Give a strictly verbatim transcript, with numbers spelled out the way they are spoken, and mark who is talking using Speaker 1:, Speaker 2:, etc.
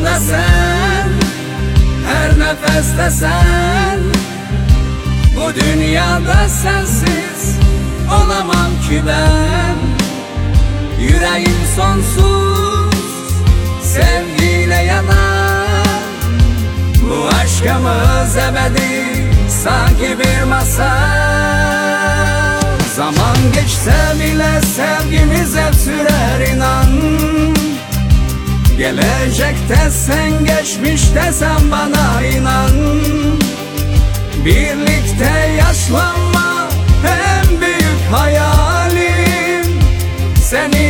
Speaker 1: yanımda sen, her nefeste sen. Bu dünyada sensiz olamam ki ben. Yüreğim sonsuz sevgiyle yanar. Bu aşkımız ebedi, sanki bir masal. Zaman geçse bile sevgimiz hep sürer inan. Gelecekte sen, geçmişte sen, bana inan. Birlikte yaşlanma en büyük hayalim. Seni